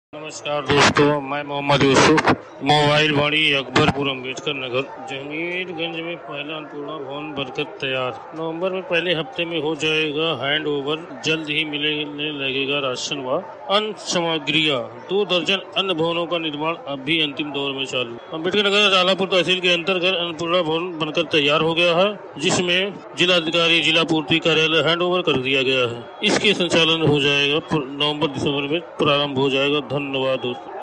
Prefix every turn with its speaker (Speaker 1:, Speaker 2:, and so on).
Speaker 1: नमस्कार दोस्तों, मैं मोहम्मद यूसुफ। मोबाइल वाणी अकबरपुर अम्बेडकर नगर जमीरगंज में पहला अन्नपूर्णा भवन बनकर तैयार। नवंबर में पहले हफ्ते में हो जाएगा हैंड ओवर। जल्द ही मिलने लगेगा राशन व अन्य सामग्रियां। 2 दर्जन अन्य भवनों का निर्माण अभी अंतिम दौर में चालू। अम्बेडकर नगर रालापुर तहसील के अंतर्गत अन्नपूर्णा भवन बनकर तैयार हो गया है, जिसमें जिलाधिकारी जिला पूर्ति कार्यालय हैंड ओवर कर दिया गया है। इसके संचालन हो जाएगा नवंबर दिसंबर में प्रारंभ हो जाएगा। धन्यवाद दोस्तों।